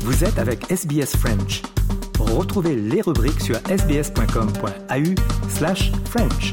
Vous êtes avec SBS French. Retrouvez les rubriques sur sbs.com.au/French.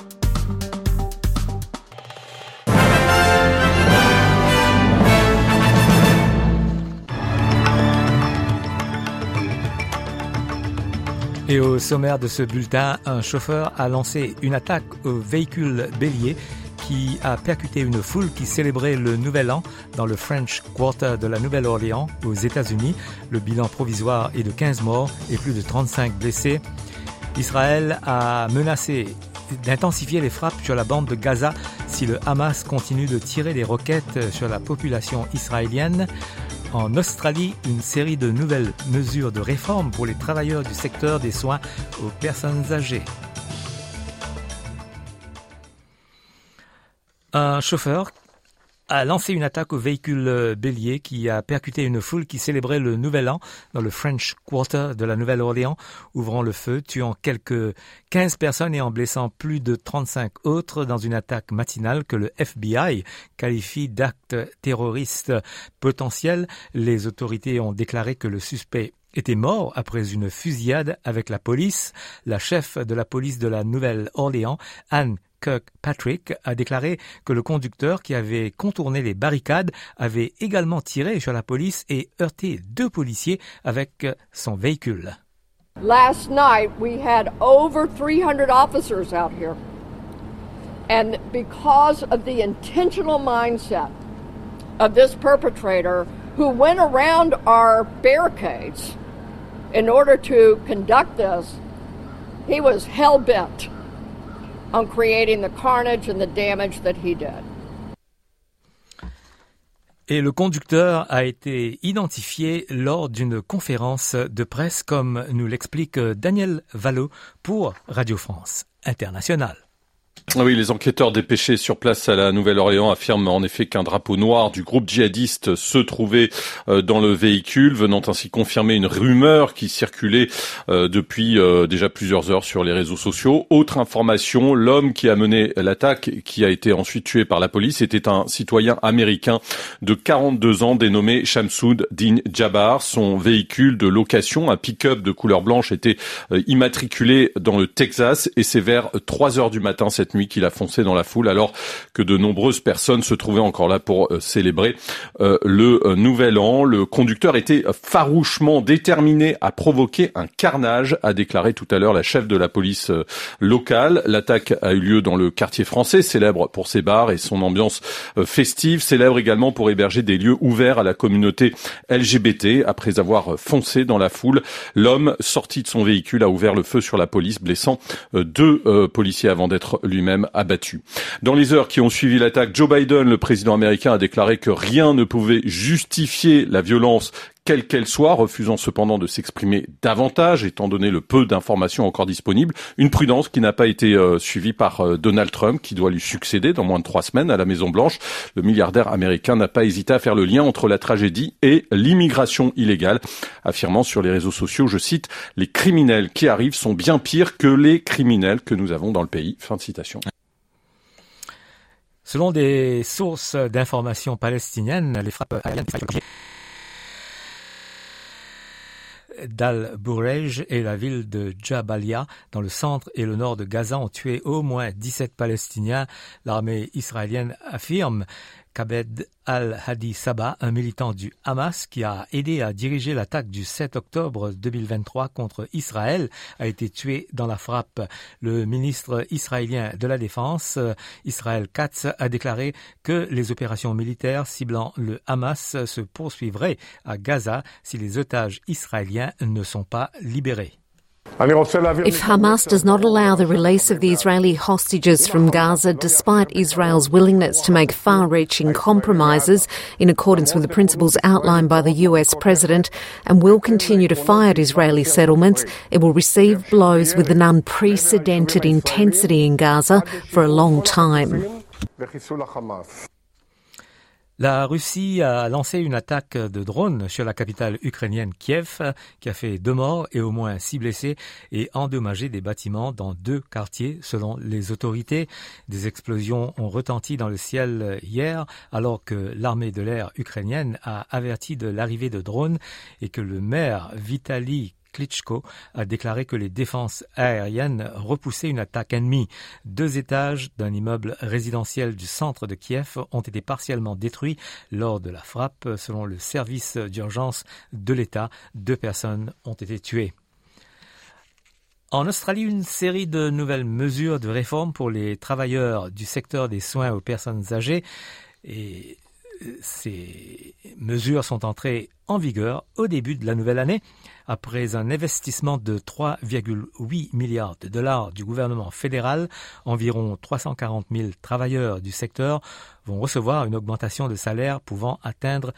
Et au sommaire de ce bulletin, un chauffeur a lancé une attaque au véhicule bélier qui a percuté une foule qui célébrait le Nouvel An dans le French Quarter de la Nouvelle-Orléans aux États-Unis. Le bilan provisoire est de 15 morts et plus de 35 blessés. Israël a menacé d'intensifier les frappes sur la bande de Gaza si le Hamas continue de tirer des roquettes sur la population israélienne. En Australie, une série de nouvelles mesures de réforme pour les travailleurs du secteur des soins aux personnes âgées. Un chauffeur a lancé une attaque au véhicule bélier qui a percuté une foule qui célébrait le Nouvel An dans le French Quarter de la Nouvelle-Orléans, ouvrant le feu, tuant quelques 15 personnes et en blessant plus de 35 autres dans une attaque matinale que le FBI qualifie d'acte terroriste potentiel. Les autorités ont déclaré que le suspect était mort après une fusillade avec la police. La chef de la police de la Nouvelle-Orléans, Anne Kirkpatrick, a déclaré que le conducteur qui avait contourné les barricades avait également tiré sur la police et heurté 2 policiers avec son véhicule. Last night we had over 300 officers out here. And because of the intentional mindset of this perpetrator who went around our barricades in order to conduct this, he was hell-bent on creating the carnage and the damage that he did. Et le conducteur a été identifié lors d'une conférence de presse, comme nous l'explique Daniel Vallot pour Radio France Internationale. Oui, les enquêteurs dépêchés sur place à la Nouvelle-Orléans affirment en effet qu'un drapeau noir du groupe djihadiste se trouvait dans le véhicule, venant ainsi confirmer une rumeur qui circulait depuis déjà plusieurs heures sur les réseaux sociaux. Autre information, l'homme qui a mené l'attaque, qui a été ensuite tué par la police, était un citoyen américain de 42 ans dénommé Shamsoud Din Jabbar. Son véhicule de location, un pick-up de couleur blanche, était immatriculé dans le Texas et c'est vers 3 heures du matin cette nuit qu'il a foncé dans la foule alors que de nombreuses personnes se trouvaient encore là pour célébrer le Nouvel An. Le conducteur était farouchement déterminé à provoquer un carnage, a déclaré tout à l'heure la chef de la police locale. L'attaque a eu lieu dans le quartier français, célèbre pour ses bars et son ambiance festive, célèbre également pour héberger des lieux ouverts à la communauté LGBT. Après avoir foncé dans la foule, l'homme sorti de son véhicule a ouvert le feu sur la police, blessant 2 policiers avant d'être lui-même abattu. Dans les heures qui ont suivi l'attaque, Joe Biden, le président américain, a déclaré que rien ne pouvait justifier la violence quelle qu'elle soit, refusant cependant de s'exprimer davantage, étant donné le peu d'informations encore disponibles. Une prudence qui n'a pas été suivie par Donald Trump, qui doit lui succéder dans moins de 3 semaines à la Maison-Blanche. Le milliardaire américain n'a pas hésité à faire le lien entre la tragédie et l'immigration illégale, affirmant sur les réseaux sociaux, je cite, « Les criminels qui arrivent sont bien pires que les criminels que nous avons dans le pays ». Fin de citation. Selon des sources d'informations palestiniennes, les frappes aériennes d'Al-Bourej et la ville de Jabalia, dans le centre et le nord de Gaza, ont tué au moins 17 Palestiniens. L'armée israélienne affirme qu'Abed al-Hadi Sabah, un militant du Hamas qui a aidé à diriger l'attaque du 7 octobre 2023 contre Israël, a été tué dans la frappe. Le ministre israélien de la Défense, Israël Katz, a déclaré que les opérations militaires ciblant le Hamas se poursuivraient à Gaza si les otages israéliens ne sont pas libérés. If Hamas does not allow the release of the Israeli hostages from Gaza, despite Israel's willingness to make far-reaching compromises in accordance with the principles outlined by the US President, and will continue to fire at Israeli settlements, it will receive blows with an unprecedented intensity in Gaza for a long time. La Russie a lancé une attaque de drone sur la capitale ukrainienne Kiev qui a fait 2 morts et au moins 6 blessés et endommagé des bâtiments dans 2 quartiers selon les autorités. Des explosions ont retenti dans le ciel hier alors que l'armée de l'air ukrainienne a averti de l'arrivée de drones et que le maire Vitaly Klitschko a déclaré que les défenses aériennes repoussaient une attaque ennemie. 2 étages d'un immeuble résidentiel du centre de Kiev ont été partiellement détruits lors de la frappe. Selon le service d'urgence de l'État, 2 personnes ont été tuées. En Australie, une série de nouvelles mesures de réforme pour les travailleurs du secteur des soins aux personnes âgées et ces mesures sont entrées en vigueur au début de la nouvelle année. Après un investissement de 3,8 milliards de dollars du gouvernement fédéral, environ 340 000 travailleurs du secteur vont recevoir une augmentation de salaire pouvant atteindre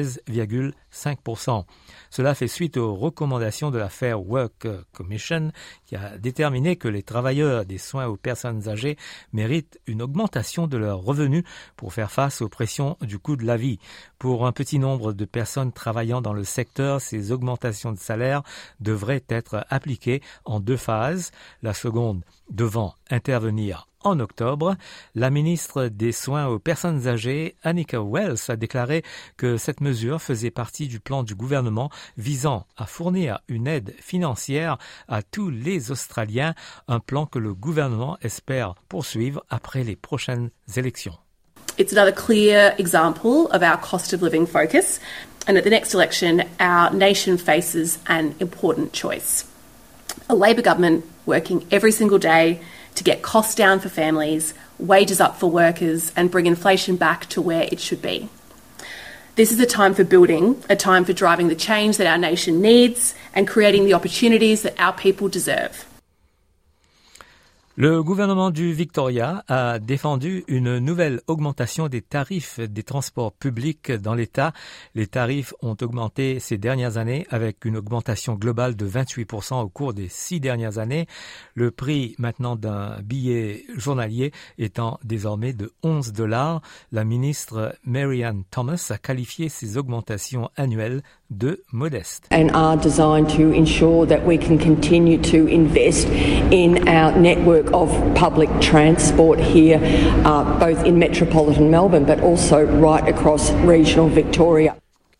13,5%. Cela fait suite aux recommandations de la Fair Work Commission qui a déterminé que les travailleurs des soins aux personnes âgées méritent une augmentation de leurs revenus pour faire face aux pressions du coût de la vie. Pour un petit nombre de personnes travaillant dans le secteur, ces augmentations de salaire devraient être appliquées en 2 phases, la seconde devant intervenir en octobre. La ministre des Soins aux personnes âgées, Anika Wells, a déclaré que cette mesure faisait partie du plan du gouvernement visant à fournir une aide financière à tous les Australiens, un plan que le gouvernement espère poursuivre après les prochaines élections. It's another clear example of our cost of living focus, and at the next election, our nation faces an important choice. A Labor government working every single day to get costs down for families, wages up for workers, and bring inflation back to where it should be. This is a time for building, a time for driving the change that our nation needs and creating the opportunities that our people deserve. Le gouvernement du Victoria a défendu une nouvelle augmentation des tarifs des transports publics dans l'État. Les tarifs ont augmenté ces dernières années avec une augmentation globale de 28% au cours des 6 dernières années. Le prix maintenant d'un billet journalier étant désormais de $11. La ministre Mary-Ann Thomas a qualifié ces augmentations annuelles de modestes. And are designed to ensure that we can continue to invest in our network of public transport here, both in metropolitan Melbourne but also right across regional Victoria.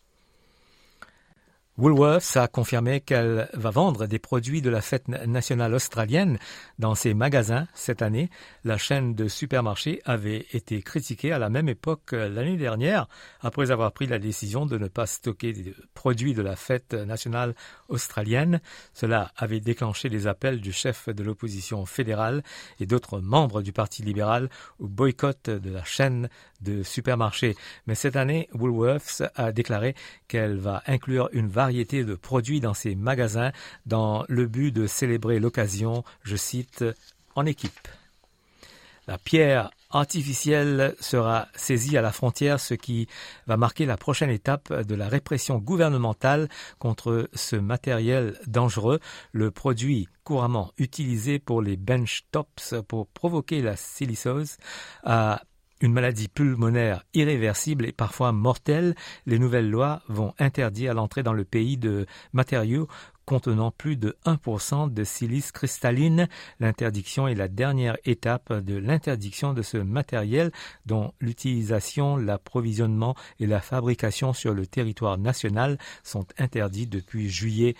Woolworths a confirmé qu'elle va vendre des produits de la fête nationale australienne dans ses magasins cette année. La chaîne de supermarchés avait été critiquée à la même époque l'année dernière après avoir pris la décision de ne pas stocker des produits de la fête nationale australienne. Cela avait déclenché les appels du chef de l'opposition fédérale et d'autres membres du Parti libéral au boycott de la chaîne de supermarchés. Mais cette année, Woolworths a déclaré qu'elle va inclure une variété de produits dans ses magasins dans le but de célébrer l'occasion, je cite, en équipe. La pierre artificielle sera saisie à la frontière, ce qui va marquer la prochaine étape de la répression gouvernementale contre ce matériel dangereux. Le produit couramment utilisé pour les bench tops pour provoquer la silicose a une maladie pulmonaire irréversible et parfois mortelle. Les nouvelles lois vont interdire l'entrée dans le pays de matériaux contenant plus de 1% de silice cristalline. L'interdiction est la dernière étape de l'interdiction de ce matériel dont l'utilisation, l'approvisionnement et la fabrication sur le territoire national sont interdits depuis juillet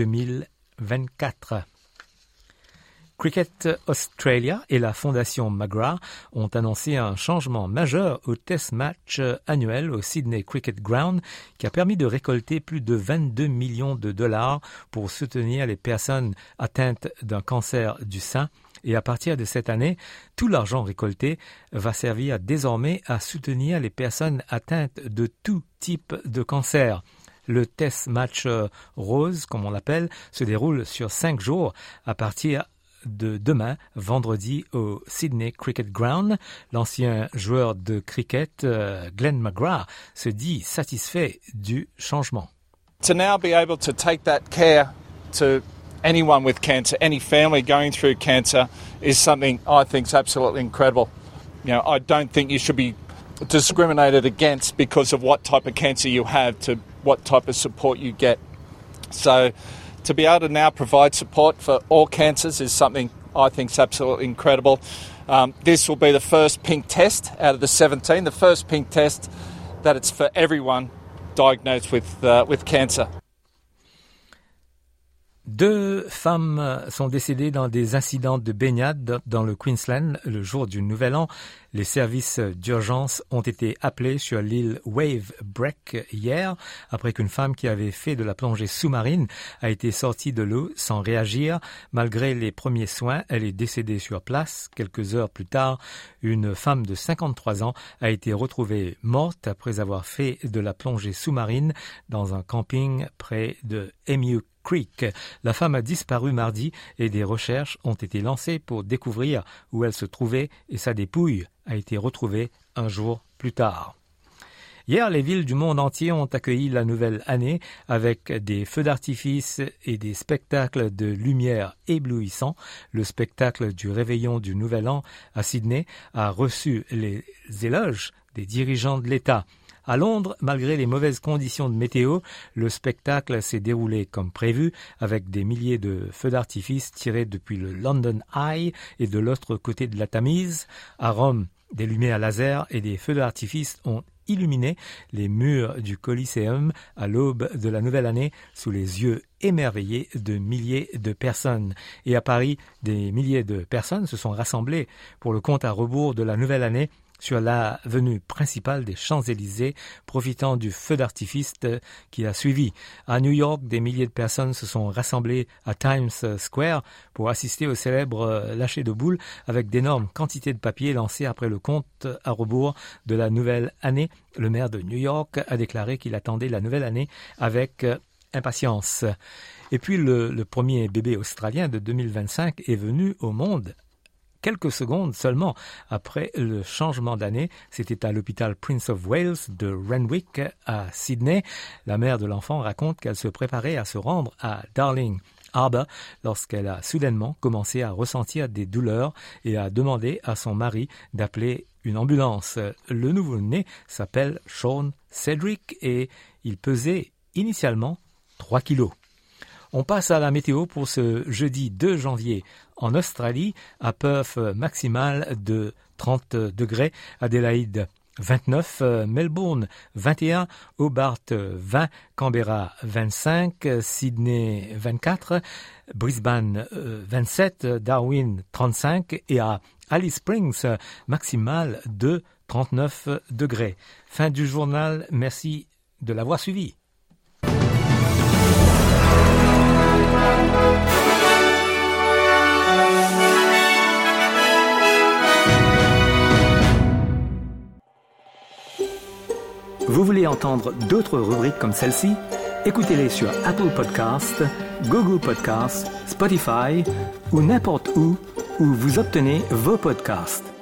2024. Cricket Australia et la Fondation McGrath ont annoncé un changement majeur au test match annuel au Sydney Cricket Ground qui a permis de récolter plus de 22 millions de dollars pour soutenir les personnes atteintes d'un cancer du sein. Et à partir de cette année, tout l'argent récolté va servir désormais à soutenir les personnes atteintes de tout type de cancer. Le test match rose, comme on l'appelle, se déroule sur 5 jours à partir de demain, vendredi, au Sydney Cricket Ground. L'ancien joueur de cricket, Glenn McGrath, se dit satisfait du changement. To now be able to take that care to anyone with cancer, any family going through cancer, is something I think is absolutely incredible. You know, I don't think you should be discriminated against because of what type of cancer you have to what type of support you get. So to be able to now provide support for all cancers is something I think is absolutely incredible. This will be the first pink test out of the 17, the first pink test that it's for everyone diagnosed with cancer. 2 femmes sont décédées dans des incidents de baignade dans le Queensland le jour du Nouvel An. Les services d'urgence ont été appelés sur l'île Wave Break hier, après qu'une femme qui avait fait de la plongée sous-marine a été sortie de l'eau sans réagir. Malgré les premiers soins, elle est décédée sur place. Quelques heures plus tard, une femme de 53 ans a été retrouvée morte après avoir fait de la plongée sous-marine dans un camping près de Emu Creek. La femme a disparu mardi et des recherches ont été lancées pour découvrir où elle se trouvait et sa dépouille a été retrouvée un jour plus tard. Hier, les villes du monde entier ont accueilli la nouvelle année avec des feux d'artifice et des spectacles de lumière éblouissants. Le spectacle du réveillon du Nouvel An à Sydney a reçu les éloges des dirigeants de l'État. À Londres, malgré les mauvaises conditions de météo, le spectacle s'est déroulé comme prévu, avec des milliers de feux d'artifice tirés depuis le London Eye et de l'autre côté de la Tamise. À Rome, des lumières laser et des feux d'artifice ont illuminé les murs du Coliseum à l'aube de la nouvelle année sous les yeux émerveillés de milliers de personnes. Et à Paris, des milliers de personnes se sont rassemblées pour le compte à rebours de la nouvelle année sur l'avenue principale des Champs-Élysées, profitant du feu d'artifice qui a suivi. À New York, des milliers de personnes se sont rassemblées à Times Square pour assister au célèbre lâcher de boules avec d'énormes quantités de papier lancés après le compte à rebours de la nouvelle année. Le maire de New York a déclaré qu'il attendait la nouvelle année avec impatience. Et puis le premier bébé australien de 2025 est venu au monde quelques secondes seulement après le changement d'année. C'était à l'hôpital Prince of Wales de Renwick à Sydney. La mère de l'enfant raconte qu'elle se préparait à se rendre à Darling Harbour lorsqu'elle a soudainement commencé à ressentir des douleurs et a demandé à son mari d'appeler une ambulance. Le nouveau-né s'appelle Sean Cedric et il pesait initialement 3 kilos. On passe à la météo pour ce jeudi 2 janvier. En Australie, à Perth, maximale de 30 degrés. Adélaïde, 29. Melbourne, 21. Hobart, 20. Canberra, 25. Sydney, 24. Brisbane, 27. Darwin, 35. Et à Alice Springs, maximale de 39 degrés. Fin du journal. Merci de l'avoir suivi. Vous voulez entendre d'autres rubriques comme celle-ci? Écoutez-les sur Apple Podcasts, Google Podcasts, Spotify ou n'importe où vous obtenez vos podcasts.